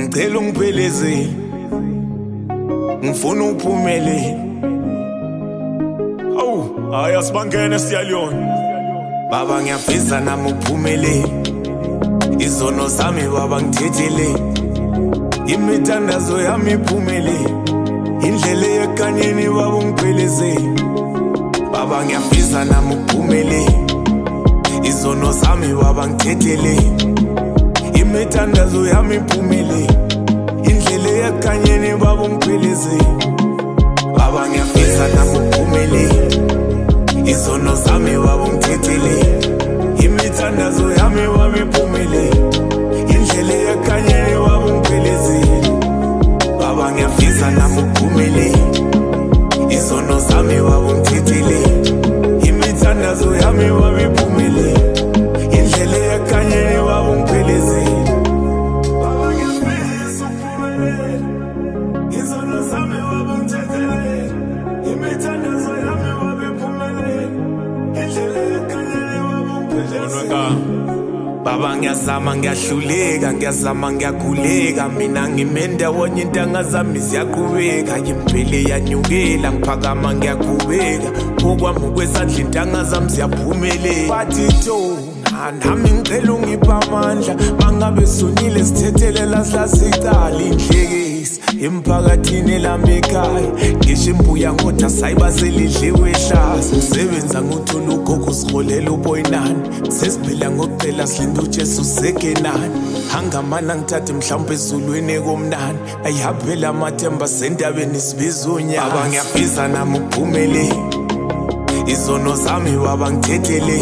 ngicela ungiphelezele, ngifuna uphumelele. Awu, hayi asibangene siyaliyona. Baba ngiyafisa nami uphumelele, izono zami baba ngithethele, imithandazo yami iphumelele, indlela yekanyeni baba ungiphelezele. Baba ngiyafisa nami uphumelele, izono zami baba ngithethele, imithandazo yami iphumelele, indlela yekanyeni baba ungiphelezele. Baba ngiyafisa nami uphumelele, izono zami baba ungithethele, imithandazo yami baba iphumelele, indlela yekanyeni baba ungiphelezele. Baba ngiyafisa nami uphumelele, izono zami baba ungithethele, imithandazo yami baba iphumelele, indlela yekanyeni baba ungiphelezele. Baba ngiyafisa uphumelele, izono zami baba ungithethele, imithandazo yami baba iphumelele, indlela yekanyeni baba ungiphelezele. Baba ngiyazama ngiyahluleka, ngiyazama ngiyakhuleka, mina ngimendawonye intanga zami ziyaqhubeka, impilo yanyukela ngiphakama ngiyakhubeka, okwami kwesandla intanga zami ziyaphumelela. Bathi to nami ngicela ungipha amandla, bangabe sonile sithethelela silasicala indlekesi emphakathini lami ekhaya, ngisho imbuya ngoda sayibaselidliwe ehlaza, sebenza ngothola ugogo siholela uboyinani, sesiphila ngokucela silinda uJesu sekenani, hangamana ngithathe mhlawumbe ezulwini komnani, ayihaphela amathemba sendabeni sibiza unyaka. Baba ngiyafisa nami uphumelele, izono zami baba ngithethele,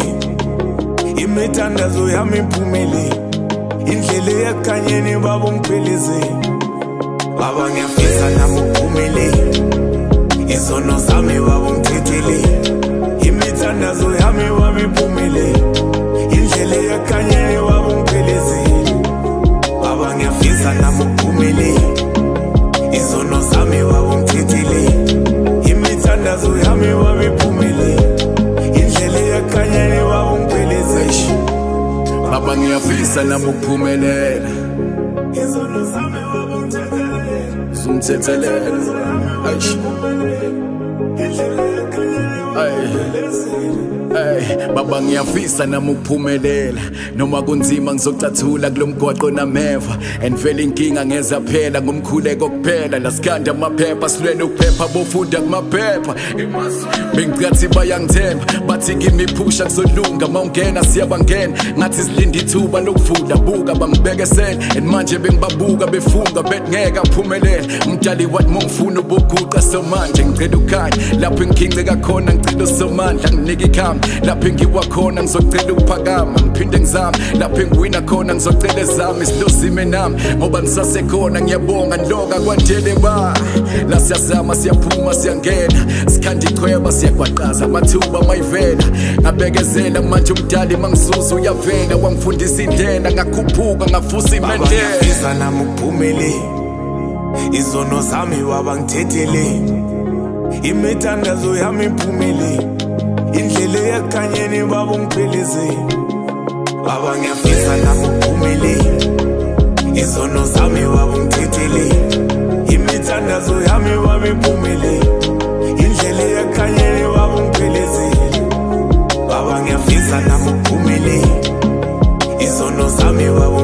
imithandazo yami iphumelele, indlela yekanyeni baba ungiphelezele. Baba ngiyafisa nami uphumelele, izono zami baba ungithethele, imithandazo yami baba iphumelele, indlela yekanyeni baba ungiphelezele. Baba ngiyafisa nami uphumelele, izono zami baba ungithethele, imithandazo yami baba iphumelele, indlela yekanyeni baba ungiphelezele. Baba ngiyafisa nami ukuphumelela, izono zami baba ungithethele, zungithethelele. Baba ngiyafisa nami ukuphumelela, noma kunzima ngizocathula kulomgwaqo nameva, and vele inkinga ngeza phela ngomkhuleko kuphela, lasikhanda amaphepha silwele ukuphepha bofunda kumaphepha. Bengicathi bayangithemba bathi ngimiphusha kuzolunga, mawungena siyabangena ngathi silinda ithuba lokuvula, buka bangibekesela and manje bengibabuka befunga bethi ngeke aphumelele. Umdali wathi mongifuna ubuguqa somanje ngicela ukhaya, lapho engikhinceka khona ngicela usomandla nginika ikhamba, lapho engiwa khona ngizocela ukuphakama ngiphinde ngizame, lapho engiwina khona ngizocela ezami silozime nami, ngoba ngisasekhona ngiyabonga nloka kwandele ba la siyazama siyaphuma siyangena, sikhanda ichweba siyagwaqaza amathuba mayivela, ngabekezela manje umdali mangisuza uyavela, wangifundisa indlela ngakhuphuka ngafusa imendela. Ngiyafisa nami uphumelele, izono zami baba ngithethele, imithandazo yami iphumelele, indlela yekanyeni baba ungiphelezele. Baba ngiyafisa nami uphumelele, izono zami baba ungithethele, imithandazo yami baba iphumelele, indlela yekanyeni baba ungiphelezele. Baba ngiyafisa nami uphumelele, izono zami baba